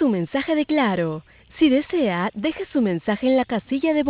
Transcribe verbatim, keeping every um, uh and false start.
su mensaje de Claro. Si desea, deje su mensaje en la casilla de voz.